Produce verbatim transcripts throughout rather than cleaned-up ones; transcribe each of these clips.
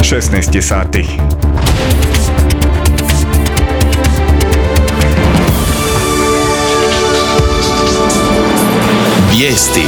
šesnaest je sati. Vijesti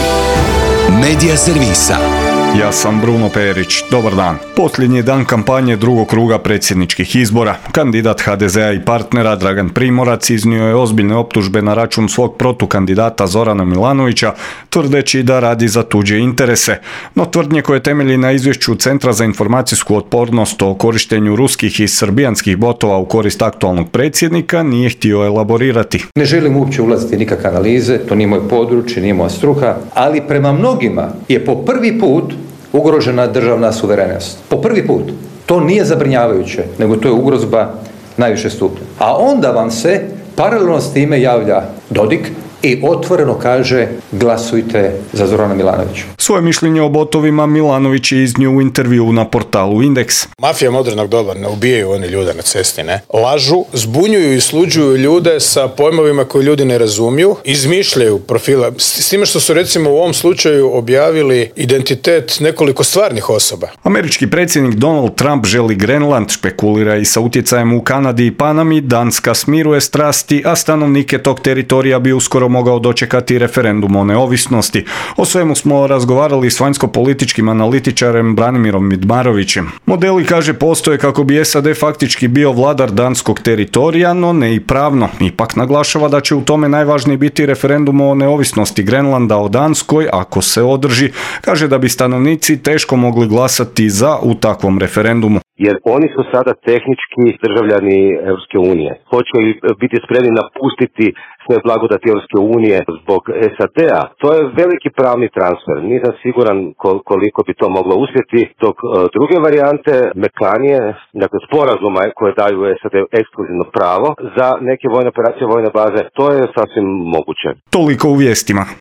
Medija servisa. Ja sam Bruno Perić. Dobar dan. Posljednji dan kampanje drugog kruga predsjedničkih izbora. Kandidat ha de zea i partnera Dragan Primorac iznio je ozbiljne optužbe na račun svog protukandidata Zorana Milanovića, tvrdeći da radi za tuđe interese. No tvrdnje koje temelji na izvješću Centra za informacijsku otpornost o korištenju ruskih i srbijanskih botova u korist aktualnog predsjednika nije htio elaborirati. Ne želim uopće ulaziti nikakve analize, to nije moj područje, nije moja struka, ali prema mnogima je po prvi put ugrožena državna suverenost. Po prvi put. To nije zabrinjavajuće, nego to je ugrozba najviše stupnja. A onda vam se paralelno s time javlja Dodik i otvoreno kaže glasujte za Zorana Milanovića. Svoje mišljenje o botovima Milanović je iznio u intervjuu na portalu Indeks. Mafija modernog doba, ne ubijaju oni ljude na cesti, ne? Lažu, zbunjuju i sluđuju ljude sa pojmovima koje ljudi ne razumiju, izmišljaju profile. S time što su recimo u ovom slučaju objavili identitet nekoliko stvarnih osoba. Američki predsjednik Donald Trump želi Grenland, špekulira i sa utjecajem u Kanadi i Panami, Danska smiruje strasti, a stanovnike tog teritorija bi uskoro mogao dočekati referendum o neovisnosti. O svemu smo razgovarali s vanjsko-političkim analitičarem Branimirom Midmarovićem. Modeli, kaže, postoje kako bi es a de faktički bio vladar danskog teritorija, no ne i pravno. Ipak naglašava da će u tome najvažniji biti referendum o neovisnosti Grenlanda o Danskoj ako se održi. Kaže da bi stanovnici teško mogli glasati za u takvom referendumu. Jer oni su sada tehnički državljani Europske unije. Hoće li biti spremni napustiti sve blagodati Europske unije zbog es a de-a? To je veliki pravni transfer. Nisam siguran koliko bi to moglo uspjeti. Dok druge varijante, mekanije, dakle sporazuma koje daju es a de ekskluzivno pravo za neke vojne operacije, vojne baze, to je sasvim moguće. Toliko u vijestima.